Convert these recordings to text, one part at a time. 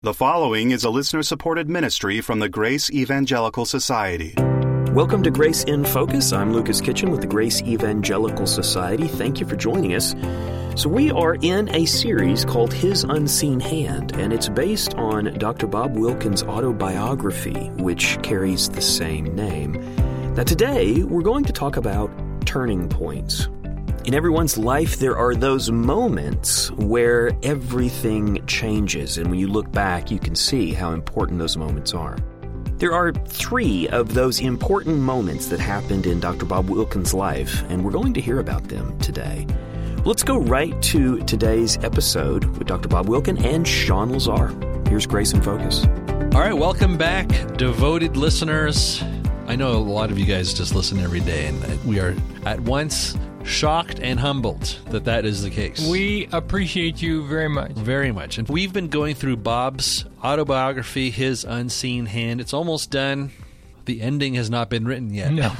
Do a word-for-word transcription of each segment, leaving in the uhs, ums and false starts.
The following is a listener-supported ministry from the Grace Evangelical Society. Welcome to Grace in Focus. I'm Lucas Kitchen with the Grace Evangelical Society. Thank you for joining us. So we are in a series called His Unseen Hand, and it's based on Doctor Bob Wilkins' autobiography, which carries the same name. Now today, we're going to talk about turning points. In everyone's life, there are those moments where everything changes, and when you look back, you can see how important those moments are. There are three of those important moments that happened in Doctor Bob Wilkins' life, and we're going to hear about them today. Let's go right to today's episode with Doctor Bob Wilkins and Sean Lazar. Here's Grace in Focus. All right, welcome back, devoted listeners. I know a lot of you guys just listen every day, and we are at once shocked and humbled that that is the case. We appreciate you very much. Very much. And we've been going through Bob's autobiography, His Unseen Hand. It's almost done. The ending has not been written yet. No.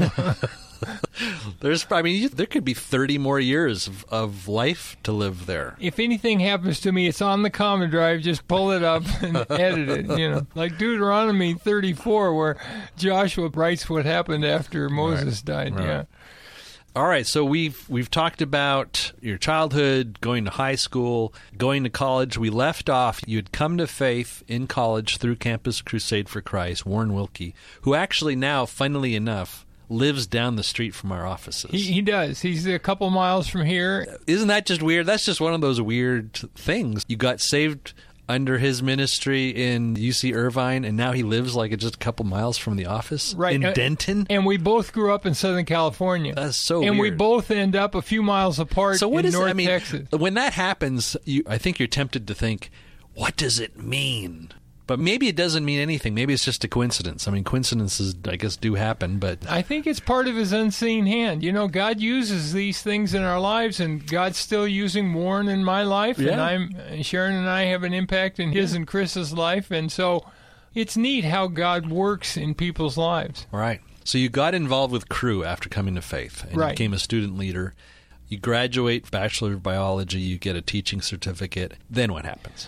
There's, I mean, there could be thirty more years of, of life to live there. If anything happens to me, it's on the common drive. Just pull it up and edit it, you know. Like Deuteronomy thirty-four, where Joshua writes what happened after Moses right. died. Right. Yeah. All right, so we've we've talked about your childhood, going to high school, going to college. We left off, you'd come to faith in college through Campus Crusade for Christ, Warren Wilkie, who actually now, funnily enough, lives down the street from our offices. He, he does. He's a couple miles from here. Isn't that just weird? That's just one of those weird things. You got saved under his ministry in U C Irvine, and now he lives like just a couple miles from the office right. in uh, Denton. And we both grew up in Southern California. That's so and weird. we both end up a few miles apart so what in is, North I mean, Texas. When that happens, you, I think you're tempted to think, what does it mean? But maybe it doesn't mean anything. Maybe it's just a coincidence. I mean, coincidences, I guess, do happen, but I think it's part of His unseen hand. You know, God uses these things in our lives, and God's still using Warren in my life, yeah. and I'm Sharon and I have an impact in his yeah. and Chris's life, and so it's neat how God works in people's lives. Right. So you got involved with Cru after coming to faith, and right. you became a student leader. You graduate, Bachelor of Biology, you get a teaching certificate. Then what happens?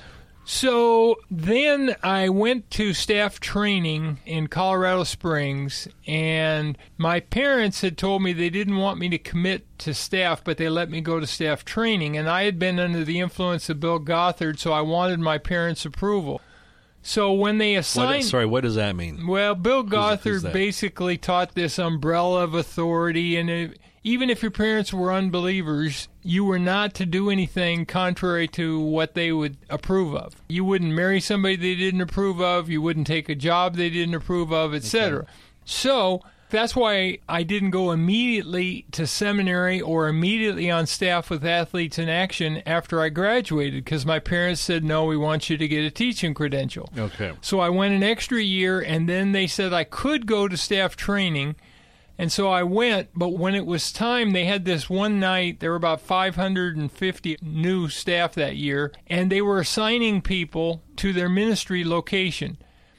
So then I went to staff training in Colorado Springs, and my parents had told me they didn't want me to commit to staff, but they let me go to staff training, and I had been under the influence of Bill Gothard, so I wanted my parents' approval. So when they assigned... What, sorry, what does that mean? Well, Bill Gothard who's, who's basically taught this umbrella of authority, and it, even if your parents were unbelievers, you were not to do anything contrary to what they would approve of. You wouldn't marry somebody they didn't approve of, you wouldn't take a job they didn't approve of, et cetera. Okay. So that's why I didn't go immediately to seminary or immediately on staff with Athletes in Action after I graduated, because my parents said, no, we want you to get a teaching credential. Okay. So I went an extra year, and then they said I could go to staff training. And so I went, but when it was time, they had this one night, there were about five hundred fifty new staff that year, and they were assigning people to their ministry location.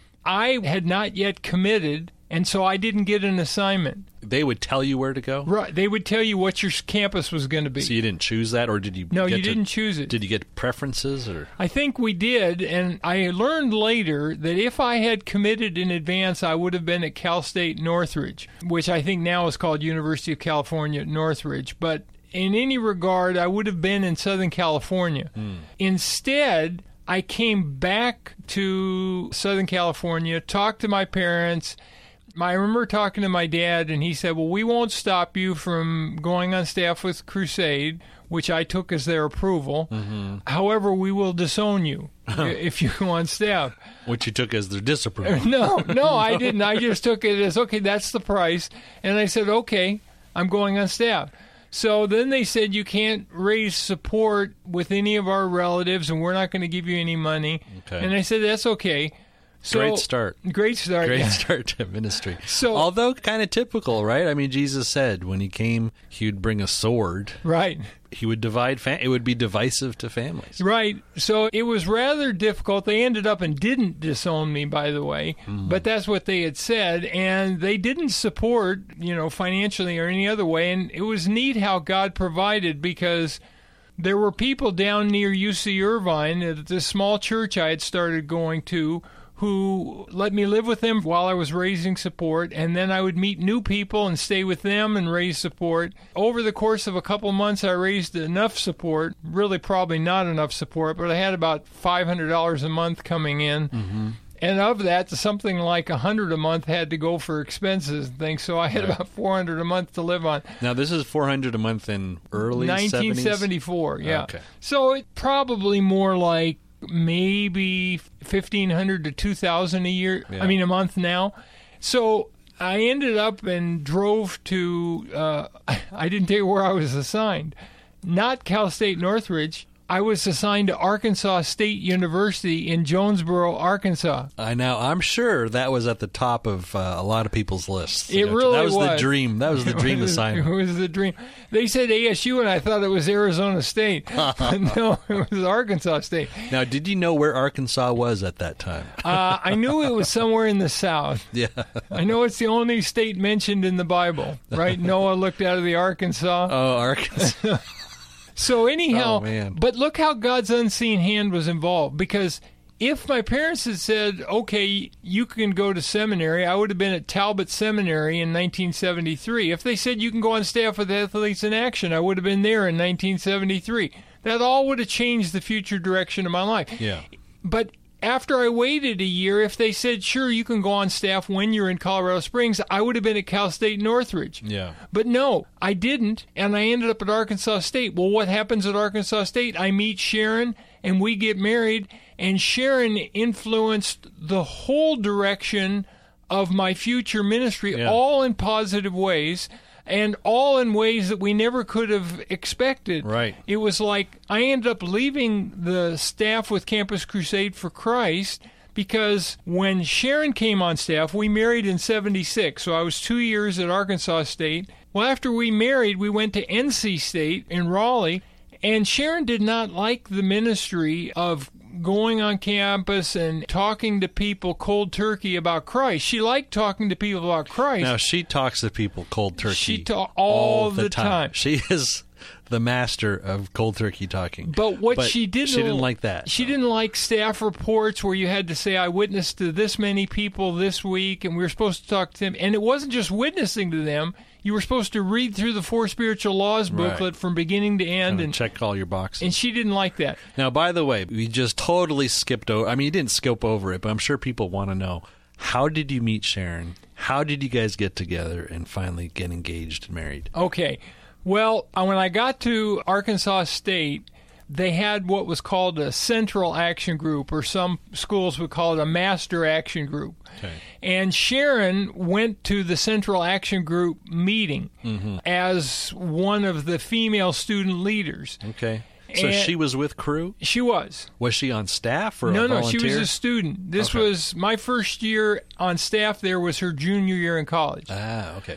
I had not yet committed, and so I didn't get an assignment. They would tell you where to go? Right. They would tell you what your campus was going to be. So you didn't choose that, or did you No, get you to, didn't choose it. Did you get preferences? Or I think we did, and I learned later that if I had committed in advance, I would have been at Cal State Northridge, which I think now is called University of California Northridge. But in any regard, I would have been in Southern California. Hmm. Instead, I came back to Southern California, talked to my parents. I remember talking to my dad, and he said, well, we won't stop you from going on staff with Crusade, which I took as their approval. Mm-hmm. However, we will disown you if you go on staff. Which you took as their disapproval. No, no, I didn't. I just took it as, okay, that's the price. And I said, okay, I'm going on staff. So then they said, you can't raise support with any of our relatives, and we're not going to give you any money. Okay. And I said, that's okay. So, great start. Great start. Great yeah. start to ministry. So, although kind of typical, right? I mean, Jesus said when he came, he would bring a sword. Right. He would divide, fam- it would be divisive to families. Right. So it was rather difficult. They ended up and didn't disown me, by the way, mm. but that's what they had said. And they didn't support, you know, financially or any other way. And it was neat how God provided, because there were people down near U C Irvine at this small church I had started going to who let me live with them while I was raising support, and then I would meet new people and stay with them and raise support. Over the course of a couple months, I raised enough support, really probably not enough support, but I had about five hundred dollars a month coming in. Mm-hmm. And of that, something like one hundred dollars a month had to go for expenses and things, so I had right. about four hundred dollars a month to live on. Now, this is four hundred dollars a month in early nineteen seventy-four, seventies? yeah. Okay. So it probably more like maybe fifteen hundred to two thousand a year, yeah. I mean a month now. So I ended up and drove to, uh, I didn't tell you where I was assigned, not Cal State Northridge. I was assigned to Arkansas State University in Jonesboro, Arkansas. I know. I'm sure that was at the top of uh, a lot of people's lists. It really That was, was the dream. That was the dream it was, assignment. It was the dream. They said A S U, and I thought it was Arizona State. No, it was Arkansas State. Now, did you know where Arkansas was at that time? uh, I knew it was somewhere in the South. Yeah. I know it's the only state mentioned in the Bible, right? Noah looked out of the Arkansas. Oh, Arkansas. So anyhow, oh, man. But look how God's unseen hand was involved, because if my parents had said, okay, you can go to seminary, I would have been at Talbot Seminary in nineteen seventy-three. If they said you can go on staff with Athletes in Action, I would have been there in nineteen seventy-three. That all would have changed the future direction of my life. Yeah. But after I waited a year, if they said, sure, you can go on staff when you're in Colorado Springs, I would have been at Cal State Northridge. Yeah. But no, I didn't, and I ended up at Arkansas State. Well, what happens at Arkansas State? I meet Sharon, and we get married, and Sharon influenced the whole direction of my future ministry, Yeah. all in positive ways, and all in ways that we never could have expected. Right. It was like I ended up leaving the staff with Campus Crusade for Christ because when Sharon came on staff, we married in seventy-six, so I was two years at Arkansas State. Well, after we married, we went to N C State in Raleigh, and Sharon did not like the ministry of going on campus and talking to people cold turkey about Christ. She liked talking to people about Christ. Now, she talks to people cold turkey She ta- all, all the, the time. time. She is the master of cold turkey talking. But what but she didn't she didn't like that. She so. didn't like staff reports where you had to say, I witnessed to this many people this week, and we were supposed to talk to them. And it wasn't just witnessing to them. You were supposed to read through the Four Spiritual Laws booklet right. from beginning to end. and, and check all your boxes. And she didn't like that. Now, by the way, we just totally skipped over. I mean, you didn't skip over it, but I'm sure people want to know, how did you meet Sharon? How did you guys get together and finally get engaged and married? Okay. Well, uh, when I got to Arkansas State, they had what was called a Central Action Group, or some schools would call it a Master Action Group. Okay. And Sharon went to the Central Action Group meeting mm-hmm. as one of the female student leaders. Okay. So And she was with Crew? She was. Was she on staff or No, a no, volunteer? she was a student. This Okay. was my first year on staff there was her junior year in college. Ah, okay.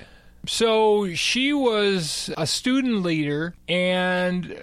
So she was a student leader, and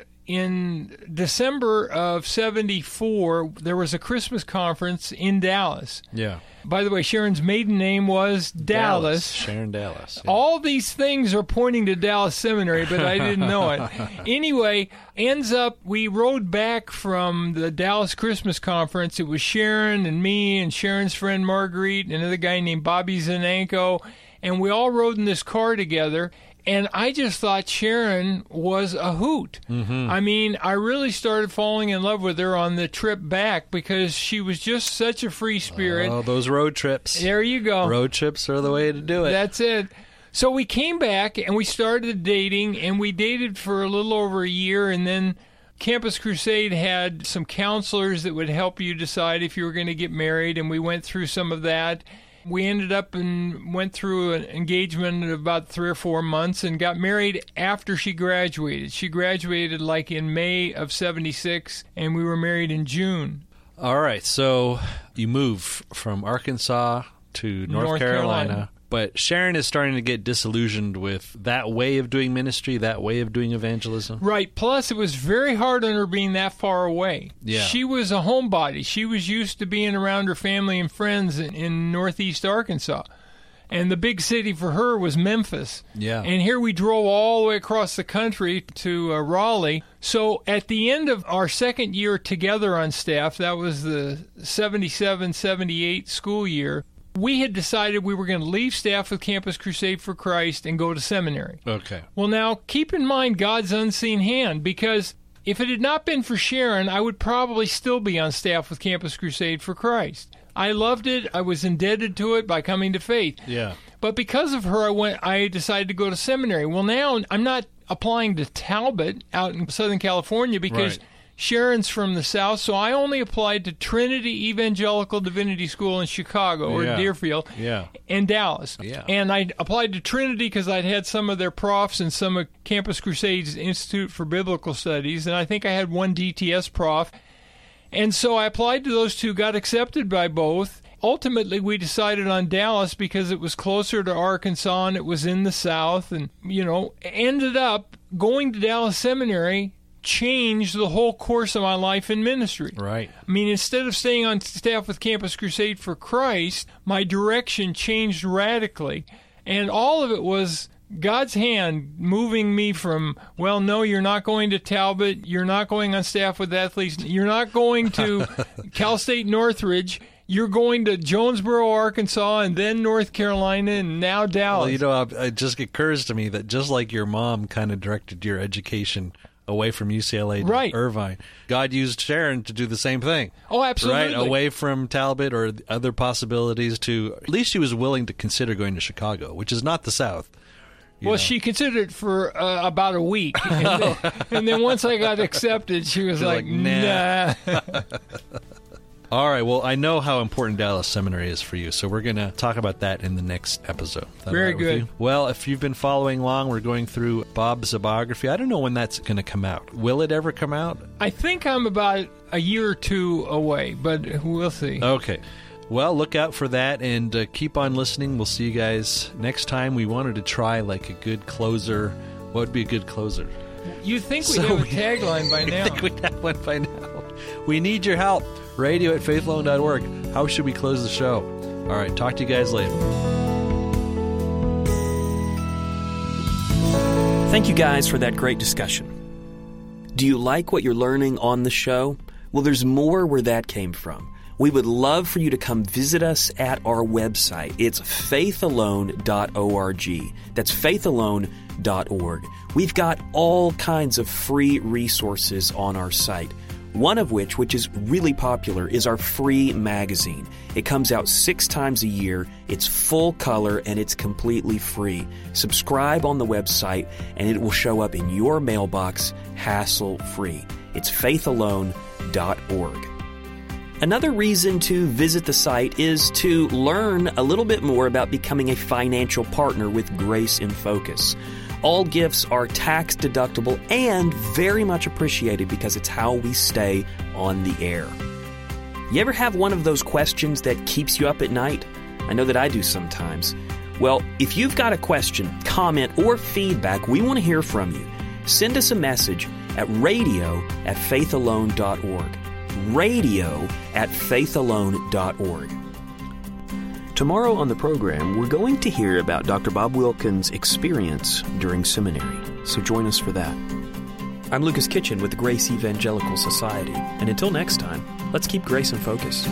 in December of seventy-four, there was a Christmas conference in Dallas. Yeah. By the way, Sharon's maiden name was Dallas. Sharon Dallas. Yeah. All these things are pointing to Dallas Seminary, but I didn't know it. Anyway, ends up, we rode back from the Dallas Christmas conference. It was Sharon and me and Sharon's friend Marguerite and another guy named Bobby Zananko, and we all rode in this car together. And I just thought Sharon was a hoot. Mm-hmm. I mean, I really started falling in love with her on the trip back because she was just such a free spirit. Oh, those road trips. There you go. Road trips are the way to do it. That's it. So we came back and we started dating, and we dated for a little over a year, and then Campus Crusade had some counselors that would help you decide if you were going to get married, and we went through some of that. We ended up and went through an engagement of about three or four months and got married after she graduated. She graduated like in May of seventy-six, and we were married in June. All right, so you move from Arkansas to North, North Carolina, Carolina. But Sharon is starting to get disillusioned with that way of doing ministry, that way of doing evangelism. Right. Plus, it was very hard on her being that far away. Yeah. She was a homebody. She was used to being around her family and friends in, in northeast Arkansas. And the big city for her was Memphis. Yeah. And here we drove all the way across the country to uh, Raleigh. So at the end of our second year together on staff, that was the seventy-seven seventy-eight school year, we had decided we were going to leave staff with Campus Crusade for Christ and go to seminary. Okay. Well, now, keep in mind God's unseen hand, because if it had not been for Sharon, I would probably still be on staff with Campus Crusade for Christ. I loved it. I was indebted to it by coming to faith. Yeah. But because of her, I went. I decided to go to seminary. Well, now I'm not applying to Talbot out in Southern California because Right. Sharon's from the South, so I only applied to Trinity Evangelical Divinity School in Chicago or Yeah. Deerfield Yeah. and Dallas. Yeah. And I applied to Trinity because I'd had some of their profs and some of Campus Crusade's Institute for Biblical Studies, and I think I had one D T S prof. And so I applied to those two, got accepted by both. Ultimately, we decided on Dallas because it was closer to Arkansas and it was in the South. And, you know, ended up going to Dallas Seminary changed the whole course of my life in ministry. Right. I mean, instead of staying on staff with Campus Crusade for Christ, my direction changed radically. And all of it was God's hand moving me from, well, no, you're not going to Talbot, you're not going on staff with athletes, you're not going to Cal State Northridge, you're going to Jonesboro, Arkansas, and then North Carolina, and now Dallas. Well, you know, it just occurs to me that just like your mom kind of directed your education away from U C L A to Right. Irvine, God used Sharon to do the same thing. Oh, absolutely. Right, away from Talbot or other possibilities to, at least she was willing to consider going to Chicago, which is not the South. You Well, know. she considered it for uh, about a week. And then, and then once I got accepted, she was She's like, like, nah. nah. All right, well, I know how important Dallas Seminary is for you, so we're going to talk about that in the next episode. Is that Very all right with good. you? Well, if you've been following along, we're going through Bob's biography. I don't know when that's going to come out. Will it ever come out? I think I'm about a year or two away, but we'll see. Okay. Well, look out for that and uh, keep on listening. We'll see you guys next time. We wanted to try like a good closer. What would be a good closer? You think we'd So have a we- tagline by I now. think we'd have one by now. We need your help. Radio at faith alone dot org. How should we close the show? All right, talk to you guys later. Thank you guys for that great discussion. Do you like what you're learning on the show? Well, there's more where that came from. We would love for you to come visit us at our website. It's faith alone dot org. That's faith alone dot org. We've got all kinds of free resources on our site. One of which, which is really popular, is our free magazine. It comes out six times a year, it's full color, and it's completely free. Subscribe on the website, and it will show up in your mailbox hassle-free. It's faith alone dot org. Another reason to visit the site is to learn a little bit more about becoming a financial partner with Grace in Focus. All gifts are tax deductible and very much appreciated because it's how we stay on the air. You ever have one of those questions that keeps you up at night? I know that I do sometimes. Well, if you've got a question, comment, or feedback, we want to hear from you. Send us a message at radio at faith alone dot org. radio at faith alone dot org. Tomorrow on the program, we're going to hear about Doctor Bob Wilkins' experience during seminary, so join us for that. I'm Lucas Kitchen with the Grace Evangelical Society, and until next time, let's keep grace in focus.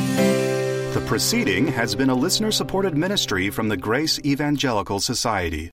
The proceeding has been a listener-supported ministry from the Grace Evangelical Society.